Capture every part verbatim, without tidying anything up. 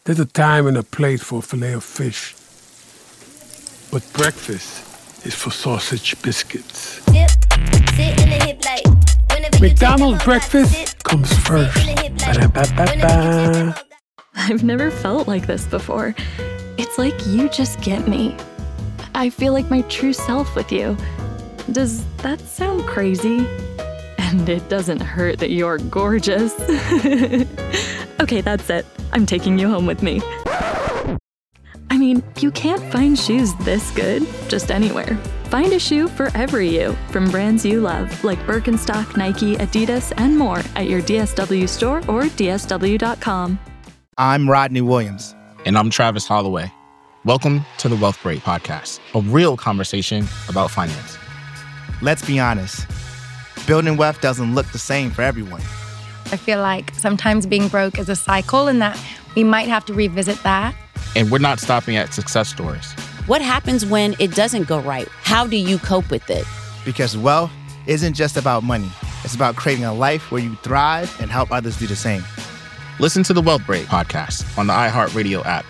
There's a time and a place for a fillet of fish. But breakfast is for sausage biscuits. Dip, sit in the hip like, McDonald's breakfast comes first. Ba-da-ba-ba-ba. I've never felt like this before. It's like you just get me. I feel like my true self with you. Does that sound crazy? And it doesn't hurt that you're gorgeous. Okay, that's it. I'm taking you home with me. I mean, you can't find shoes this good just anywhere. Find a shoe for every you, from brands you love, like Birkenstock, Nike, Adidas, and more at your D S W store or D S W dot com. I'm Rodney Williams. And I'm Travis Holloway. Welcome to the Wealth Break Podcast, a real conversation about finance. Let's be honest. Building wealth doesn't look the same for everyone. I feel like sometimes being broke is a cycle and that we might have to revisit that. And we're not stopping at success stories. What happens when it doesn't go right? How do you cope with it? Because wealth isn't just about money. It's about creating a life where you thrive and help others do the same. Listen to the Wealth Break Podcast on the iHeartRadio app.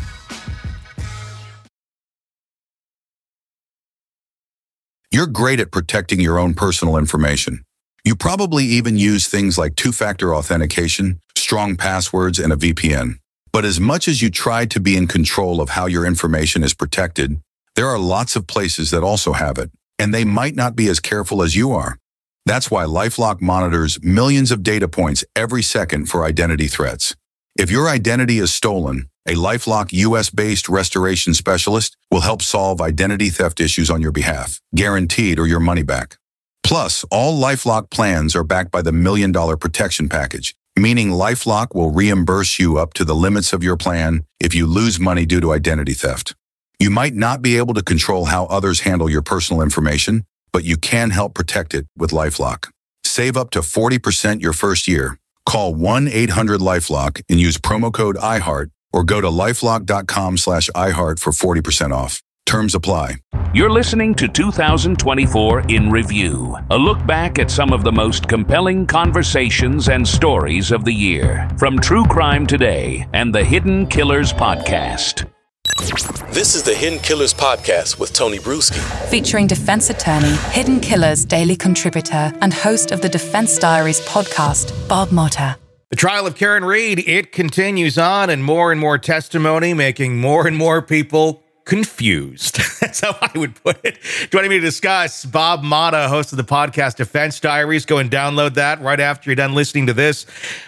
You're great at protecting your own personal information. You probably even use things like two-factor authentication, strong passwords, and a V P N. But as much as you try to be in control of how your information is protected, there are lots of places that also have it, and they might not be as careful as you are. That's why LifeLock monitors millions of data points every second for identity threats. If your identity is stolen, a LifeLock U S-based restoration specialist will help solve identity theft issues on your behalf, guaranteed or your money back. Plus, all LifeLock plans are backed by the Million Dollar Protection Package, meaning LifeLock will reimburse you up to the limits of your plan if you lose money due to identity theft. You might not be able to control how others handle your personal information, but you can help protect it with LifeLock. Save up to forty percent your first year. Call one eight hundred LifeLock and use promo code iHeart or go to lifelock.com slash iHeart for forty percent off. Terms apply. You're listening to two thousand twenty-four in Review, a look back at some of the most compelling conversations and stories of the year from True Crime Today and the Hidden Killers Podcast. This is the Hidden Killers Podcast with Tony Bruschi. Featuring defense attorney, Hidden Killers daily contributor, and host of the Defense Diaries podcast, Bob Motta. The trial of Karen Read, it continues on, and more and more testimony, making more and more people confused. That's how I would put it. Joining me to discuss, Bob Motta, host of the podcast Defense Diaries. Go and download that right after you're done listening to this.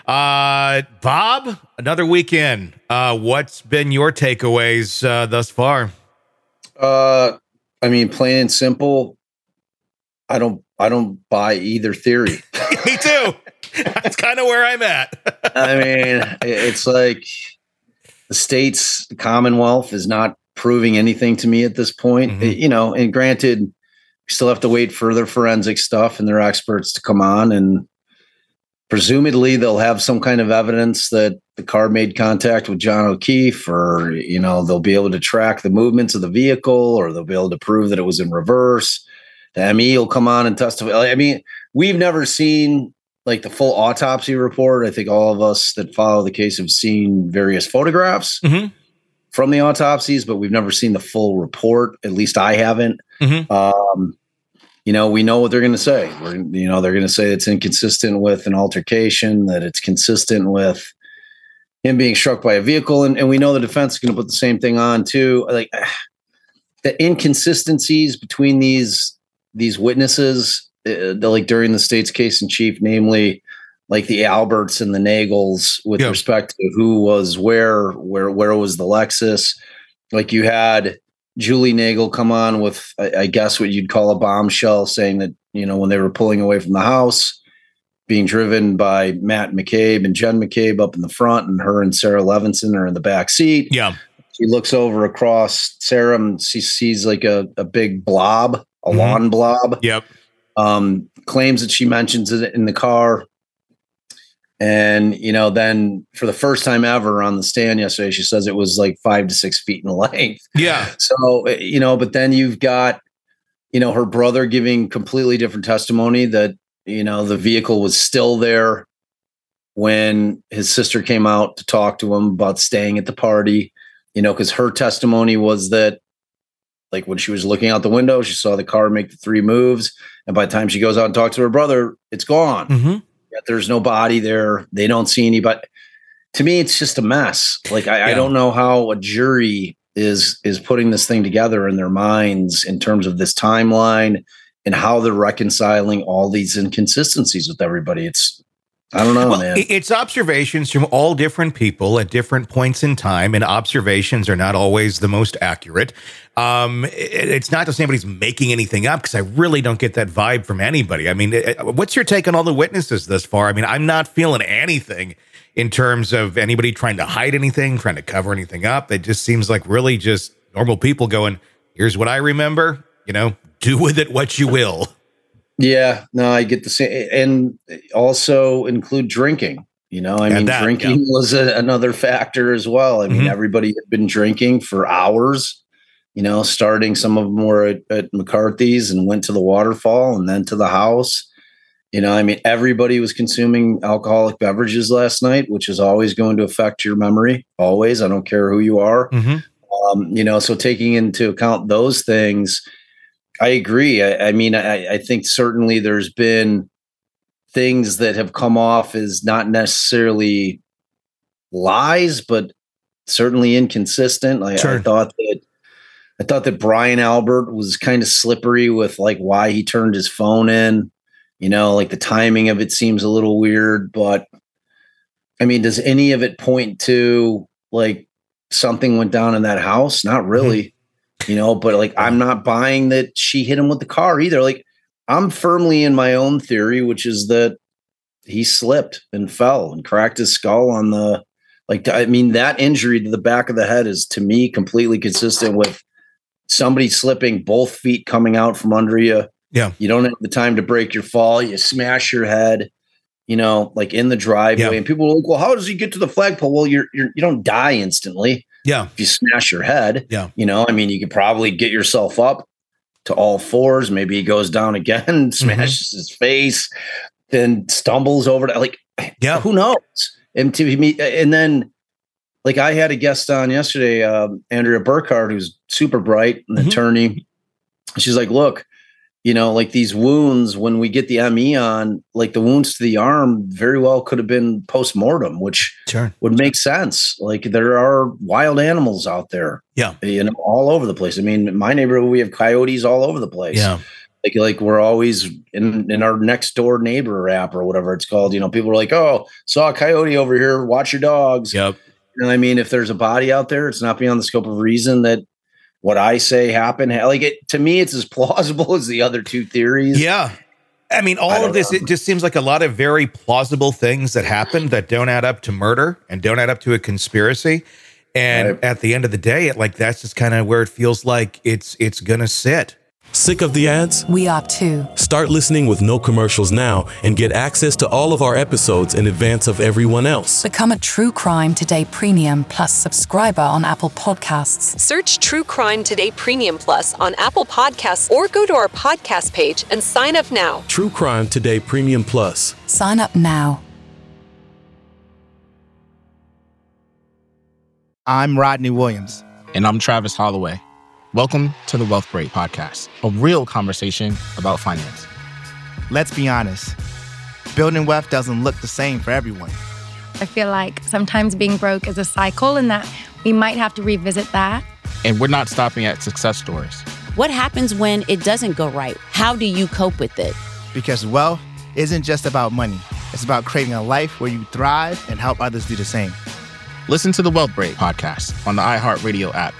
Uh, Bob, another weekend. Uh, what's been your takeaways uh, thus far? Uh, I mean, plain and simple, I don't, I don't buy either theory. Me too. That's kind of where I'm at. I mean, it's like the state's the Commonwealth is not proving anything to me at this point. Mm-hmm. You know, and granted, we still have to wait for their forensic stuff and their experts to come on, and presumably they'll have some kind of evidence that the car made contact with John O'Keefe, or, you know, they'll be able to track the movements of the vehicle, or they'll be able to prove that it was in reverse. The M E will come on and testify. I mean, we've never seen like the full autopsy report. I think all of us that follow the case have seen various photographs mm-hmm. from the autopsies, but we've never seen the full report. At least I haven't. Mm-hmm. Um, you know, we know what they're going to say. We're, you know, they're going to say it's inconsistent with an altercation, that it's consistent with him being struck by a vehicle. And, and we know the defense is going to put the same thing on too. Like the inconsistencies between these, these witnesses, uh, the, like during the state's case in chief, namely like the Alberts and the Nagels with yep. respect to who was where, where, where was the Lexus. Like you had Julie Nagel come on with, I, I guess what you'd call a bombshell, saying that, you know, when they were pulling away from the house, being driven by Matt McCabe and Jen McCabe up in the front, and her and Sarah Levinson are in the back seat. Yeah. She looks over across Sarah and she sees like a, a big blob, a mm-hmm. lawn blob. Yep. Um, claims that she mentions it in the car. And, you know, then for the first time ever on the stand yesterday, she says it was like five to six feet in length. Yeah. So, you know, but then you've got, you know, her brother giving completely different testimony that, you know, the vehicle was still there when his sister came out to talk to him about staying at the party, you know, because her testimony was that, like, when she was looking out the window, she saw the car make the three moves. And by the time she goes out and talks to her brother, it's gone. Mm-hmm. Yet there's no body there. They don't see anybody. To me, it's just a mess. Like, I, yeah. I don't know how a jury is is putting this thing together in their minds in terms of this timeline and how they're reconciling all these inconsistencies with everybody. It's, I don't know, well, man. It's observations from all different people at different points in time, and observations are not always the most accurate. Um, it, it's not just anybody's making anything up, because I really don't get that vibe from anybody. I mean, it, what's your take on all the witnesses thus far? I mean, I'm not feeling anything in terms of anybody trying to hide anything, trying to cover anything up. It just seems like really just normal people going, here's what I remember, you know, do with it what you will. Yeah, no, I get the same. And also include drinking, you know, I and mean, that, drinking yeah. was a, another factor as well. I mean, mm-hmm. everybody had been drinking for hours, you know, starting, some of them were at, at McCarthy's and went to the waterfall and then to the house. You know, I mean, everybody was consuming alcoholic beverages last night, which is always going to affect your memory. Always. I don't care who you are. Mm-hmm. Um, you know, so taking into account those things, I agree. I, I mean, I, I think certainly there's been things that have come off as not necessarily lies, but certainly inconsistent. I, sure. I thought that I thought that Brian Albert was kind of slippery with, like, why he turned his phone in. You know, like, the timing of it seems a little weird, but I mean, does any of it point to, like, something went down in that house? Not really. Mm-hmm. You know, but, like, I'm not buying that she hit him with the car either. Like, I'm firmly in my own theory, which is that he slipped and fell and cracked his skull on the, like, I mean, that injury to the back of the head is, to me, completely consistent with somebody slipping, both feet coming out from under you. Yeah. You don't have the time to break your fall. You smash your head, you know, like in the driveway. Yeah. And people are like, well, how does he get to the flagpole? Well, you're, you're, you don't die instantly. Yeah. If you smash your head, yeah. you know, I mean, you could probably get yourself up to all fours. Maybe he goes down again, smashes mm-hmm. his face, then stumbles over to, like, yeah. who knows? And to me, and then, like, I had a guest on yesterday, um, Andrea Burkhardt, who's super bright, an mm-hmm. attorney. She's like, look, you know, like, these wounds, when we get the M E on, like, the wounds to the arm very well could have been post-mortem, which sure. would make sense. Like, there are wild animals out there, yeah, you know, all over the place. I mean, in my neighborhood, we have coyotes all over the place. Yeah. Like, like we're always in, in our next door neighbor app or whatever it's called. You know, people are like, oh, saw a coyote over here. Watch your dogs. Yep. You know what I mean? If there's a body out there, it's not beyond the scope of reason that what I say happened. Like, it, to me, it's as plausible as the other two theories. Yeah. I mean, all I of this, know. It just seems like a lot of very plausible things that happened that don't add up to murder and don't add up to a conspiracy. And right. at the end of the day, it, like, that's just kind of where it feels like it's, it's going to sit. Sick of the ads? We are too. Start listening with no commercials now and get access to all of our episodes in advance of everyone else. Become a True Crime Today Premium Plus subscriber on Apple Podcasts. Search True Crime Today Premium Plus on Apple Podcasts or go to our podcast page and sign up now. True Crime Today Premium Plus. Sign up now. I'm Rodney Williams. And I'm Travis Holloway. Welcome to the Wealth Break Podcast, a real conversation about finance. Let's be honest, building wealth doesn't look the same for everyone. I feel like sometimes being broke is a cycle and that we might have to revisit that. And we're not stopping at success stories. What happens when it doesn't go right? How do you cope with it? Because wealth isn't just about money. It's about creating a life where you thrive and help others do the same. Listen to the Wealth Break Podcast on the iHeartRadio app.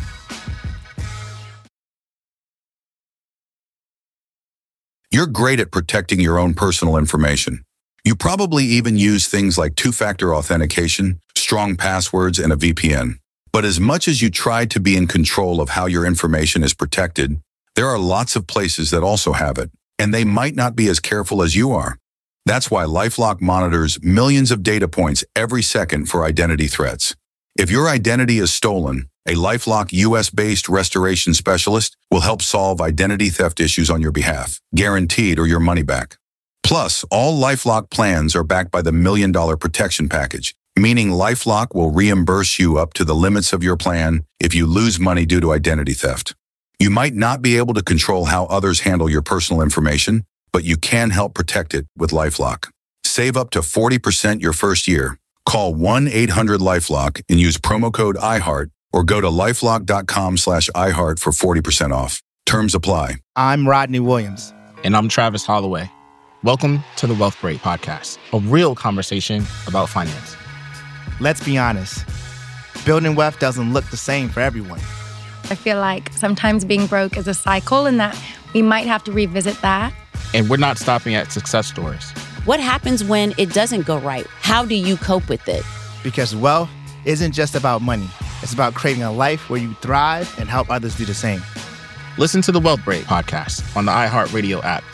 You're great at protecting your own personal information. You probably even use things like two-factor authentication, strong passwords, and a V P N. But as much as you try to be in control of how your information is protected, there are lots of places that also have it, and they might not be as careful as you are. That's why LifeLock monitors millions of data points every second for identity threats. If your identity is stolen, a LifeLock U S-based restoration specialist will help solve identity theft issues on your behalf, guaranteed or your money back. Plus, all LifeLock plans are backed by the Million Dollar Protection Package, meaning LifeLock will reimburse you up to the limits of your plan if you lose money due to identity theft. You might not be able to control how others handle your personal information, but you can help protect it with LifeLock. Save up to forty percent your first year. Call one eight hundred LifeLock and use promo code iHeart or go to lifelock.com slash iHeart for forty percent off. Terms apply. I'm Rodney Williams. And I'm Travis Holloway. Welcome to the Wealth Break Podcast, a real conversation about finance. Let's be honest. Building wealth doesn't look the same for everyone. I feel like sometimes being broke is a cycle and that we might have to revisit that. And we're not stopping at success stories. What happens when it doesn't go right? How do you cope with it? Because wealth isn't just about money. It's about creating a life where you thrive and help others do the same. Listen to the Wealth Break Podcast on the iHeartRadio app.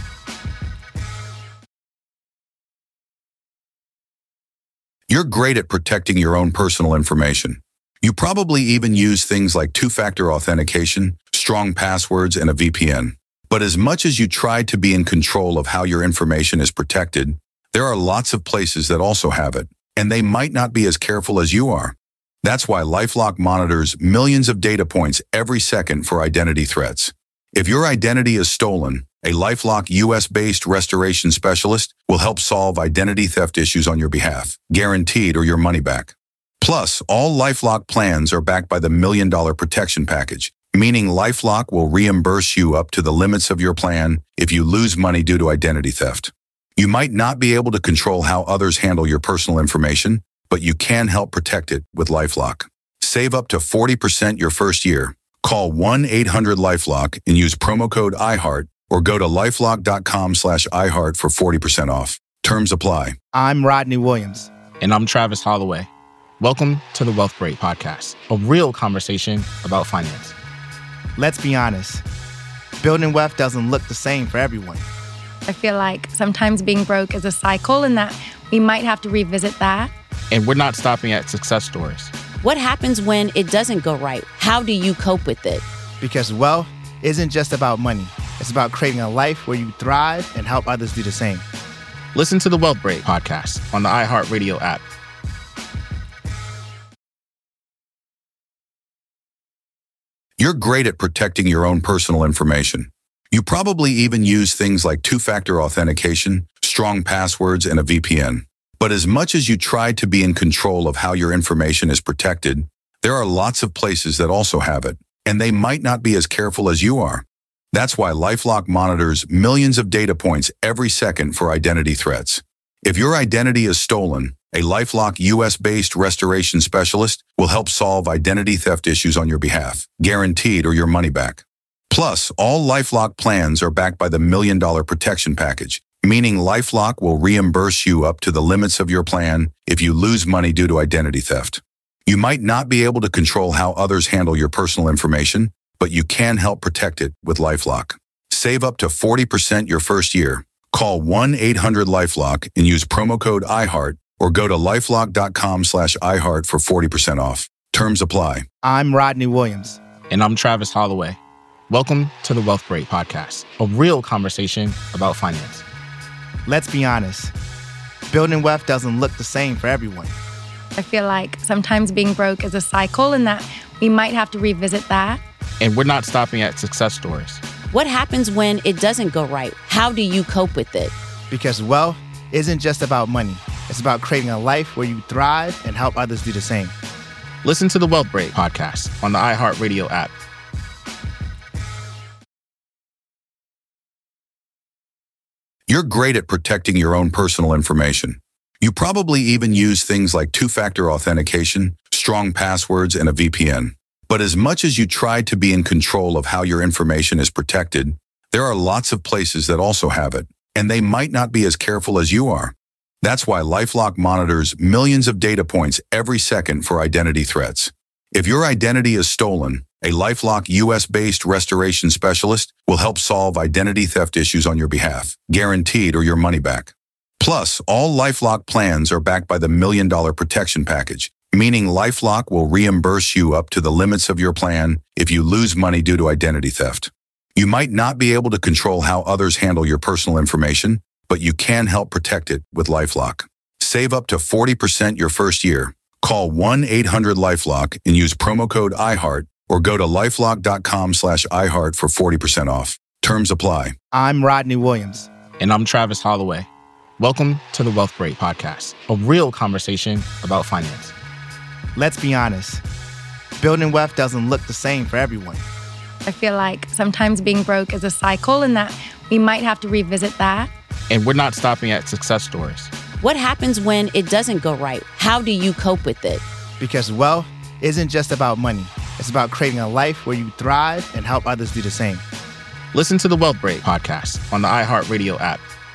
You're great at protecting your own personal information. You probably even use things like two-factor authentication, strong passwords, and a V P N. But as much as you try to be in control of how your information is protected, there are lots of places that also have it, and they might not be as careful as you are. That's why LifeLock monitors millions of data points every second for identity threats. If your identity is stolen, a LifeLock U S-based restoration specialist will help solve identity theft issues on your behalf, guaranteed or your money back. Plus, all LifeLock plans are backed by the Million Dollar Protection Package, meaning LifeLock will reimburse you up to the limits of your plan if you lose money due to identity theft. You might not be able to control how others handle your personal information, but you can help protect it with LifeLock. Save up to forty percent your first year. Call one eight hundred LifeLock and use promo code iHeart or go to lifelock.com slash iHeart for forty percent off. Terms apply. I'm Rodney Williams. And I'm Travis Holloway. Welcome to the Wealth Break Podcast, a real conversation about finance. Let's be honest. Building wealth doesn't look the same for everyone. I feel like sometimes being broke is a cycle and that we might have to revisit that. And we're not stopping at success stories. What happens when it doesn't go right? How do you cope with it? Because wealth isn't just about money. It's about creating a life where you thrive and help others do the same. Listen to the Wealth Break Podcast on the iHeartRadio app. You're great at protecting your own personal information. You probably even use things like two-factor authentication, strong passwords, and a V P N. But as much as you try to be in control of how your information is protected, there are lots of places that also have it, and they might not be as careful as you are. That's why LifeLock monitors millions of data points every second for identity threats. If your identity is stolen, a LifeLock U S-based restoration specialist will help solve identity theft issues on your behalf, guaranteed or your money back. Plus, all LifeLock plans are backed by the Million Dollar Protection Package, meaning LifeLock will reimburse you up to the limits of your plan if you lose money due to identity theft. You might not be able to control how others handle your personal information, but you can help protect it with LifeLock. Save up to forty percent your first year. Call one eight hundred LifeLock and use promo code iHeart or go to lifelock.com slash iHeart for forty percent off. Terms apply. I'm Rodney Williams. And I'm Travis Holloway. Welcome to the Wealth Break Podcast, a real conversation about finance. Let's be honest. Building wealth doesn't look the same for everyone. I feel like sometimes being broke is a cycle and that we might have to revisit that. And we're not stopping at success stories. What happens when it doesn't go right? How do you cope with it? Because wealth isn't just about money. It's about creating a life where you thrive and help others do the same. Listen to the Wealth Break Podcast on the iHeartRadio app. You're great at protecting your own personal information. You probably even use things like two-factor authentication, strong passwords, and a V P N. But as much as you try to be in control of how your information is protected, there are lots of places that also have it, and they might not be as careful as you are. That's why LifeLock monitors millions of data points every second for identity threats. If your identity is stolen, a LifeLock U S-based restoration specialist will help solve identity theft issues on your behalf, guaranteed or your money back. Plus, all LifeLock plans are backed by the Million Dollar Protection Package, meaning LifeLock will reimburse you up to the limits of your plan if you lose money due to identity theft. You might not be able to control how others handle your personal information, but you can help protect it with LifeLock. Save up to forty percent your first year. Call one eight hundred LifeLock and use promo code iHeart or go to lifelock.com slash iHeart for forty percent off. Terms apply. I'm Rodney Williams. And I'm Travis Holloway. Welcome to the Wealth Break Podcast, a real conversation about finance. Let's be honest. Building wealth doesn't look the same for everyone. I feel like sometimes being broke is a cycle and that we might have to revisit that. And we're not stopping at success stories. What happens when it doesn't go right? How do you cope with it? Because wealth isn't just about money. It's about creating a life where you thrive and help others do the same. Listen to the Wealth Break Podcast on the iHeartRadio app.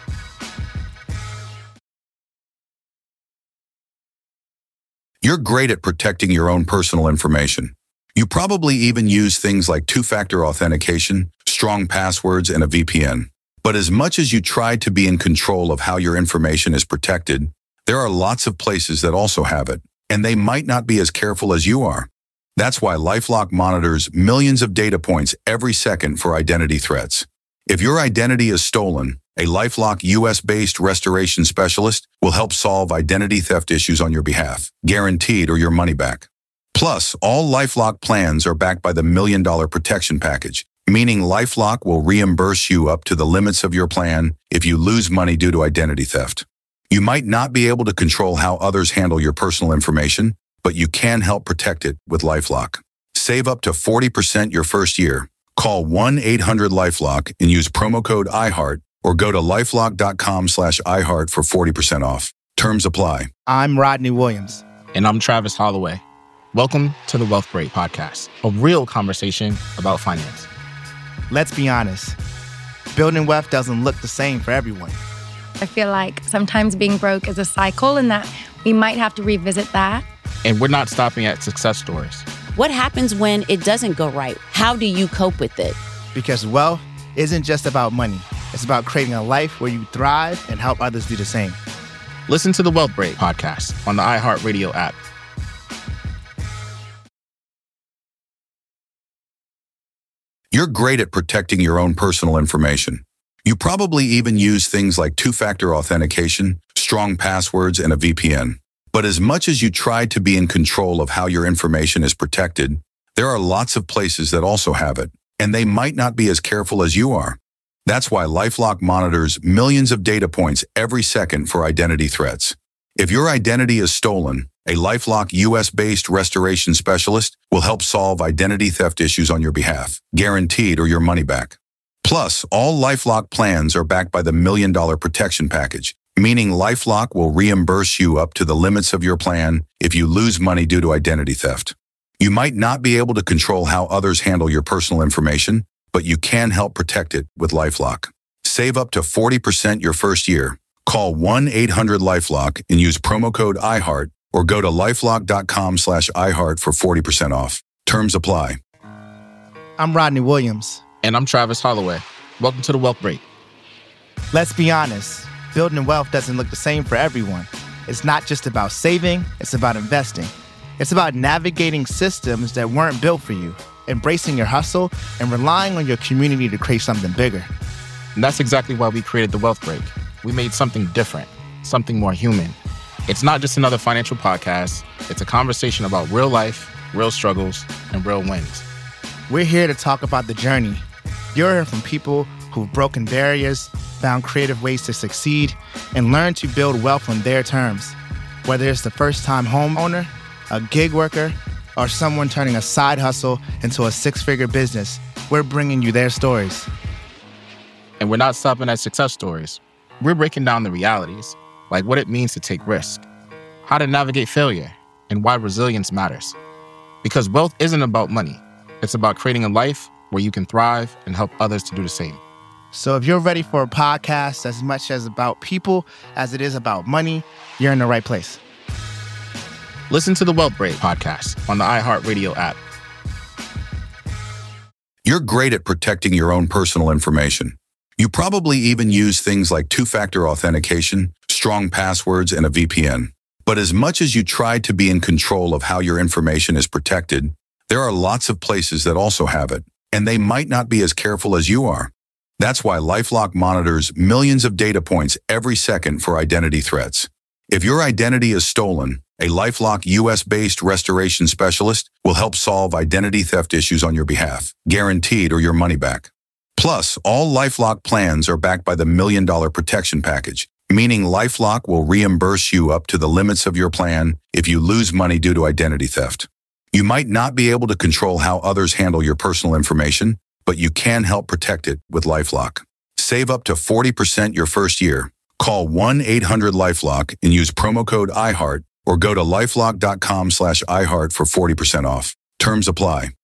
You're great at protecting your own personal information. You probably even use things like two-factor authentication, strong passwords, and a V P N. But as much as you try to be in control of how your information is protected, there are lots of places that also have it, and they might not be as careful as you are. That's why LifeLock monitors millions of data points every second for identity threats. If your identity is stolen, a LifeLock U S-based restoration specialist will help solve identity theft issues on your behalf, guaranteed or your money back. Plus, all LifeLock plans are backed by the Million Dollar Protection Package, meaning LifeLock will reimburse you up to the limits of your plan if you lose money due to identity theft. You might not be able to control how others handle your personal information, but you can help protect it with LifeLock. Save up to forty percent your first year. Call one eight hundred LifeLock and use promo code iHeart or go to lifelock.com slash iHeart for forty percent off. Terms apply. I'm Rodney Williams. And I'm Travis Holloway. Welcome to the Wealth Break Podcast, a real conversation about finance. Let's be honest. Building wealth doesn't look the same for everyone. I feel like sometimes being broke is a cycle and that we might have to revisit that. And we're not stopping at success stories. What happens when it doesn't go right? How do you cope with it? Because wealth isn't just about money. It's about creating a life where you thrive and help others do the same. Listen to the Wealth Break Podcast on the iHeartRadio app. You're great at protecting your own personal information. You probably even use things like two-factor authentication, strong passwords, and a V P N. But as much as you try to be in control of how your information is protected, there are lots of places that also have it, and they might not be as careful as you are. That's why LifeLock monitors millions of data points every second for identity threats. If your identity is stolen, a LifeLock U S-based restoration specialist will help solve identity theft issues on your behalf, guaranteed or your money back. Plus, all LifeLock plans are backed by the Million Dollar Protection Package, meaning LifeLock will reimburse you up to the limits of your plan if you lose money due to identity theft. You might not be able to control how others handle your personal information, but you can help protect it with LifeLock. Save up to forty percent your first year. Call one eight hundred LifeLock and use promo code iHeart or go to lifelock.com slash iHeart for forty percent off. Terms apply. I'm Rodney Williams. And I'm Travis Holloway. Welcome to the Wealth Break. Let's be honest. Building wealth doesn't look the same for everyone. It's not just about saving, it's about investing. It's about navigating systems that weren't built for you, embracing your hustle, and relying on your community to create something bigger. And that's exactly why we created the Wealth Break. We made something different, something more human. It's not just another financial podcast. It's a conversation about real life, real struggles, and real wins. We're here to talk about the journey. You'll hear from people who've broken barriers, found creative ways to succeed, and learned to build wealth on their terms. Whether it's the first-time homeowner, a gig worker, or someone turning a side hustle into a six-figure business, we're bringing you their stories. And we're not stopping at success stories. We're breaking down the realities, like what it means to take risk, how to navigate failure, and why resilience matters. Because wealth isn't about money. It's about creating a life where you can thrive and help others to do the same. So if you're ready for a podcast as much as about people as it is about money, you're in the right place. Listen to the Wealth Break Podcast on the iHeartRadio app. You're great at protecting your own personal information. You probably even use things like two-factor authentication, strong passwords, and a V P N. But as much as you try to be in control of how your information is protected, there are lots of places that also have it, and they might not be as careful as you are. That's why LifeLock monitors millions of data points every second for identity threats. If your identity is stolen, a LifeLock U S-based restoration specialist will help solve identity theft issues on your behalf, guaranteed or your money back. Plus, all LifeLock plans are backed by the Million Dollar Protection Package, meaning LifeLock will reimburse you up to the limits of your plan if you lose money due to identity theft. You might not be able to control how others handle your personal information, but you can help protect it with LifeLock. Save up to forty percent your first year. Call one eight hundred LifeLock and use promo code iHeart or go to lifelock dot com slash iHeart for forty percent off. Terms apply.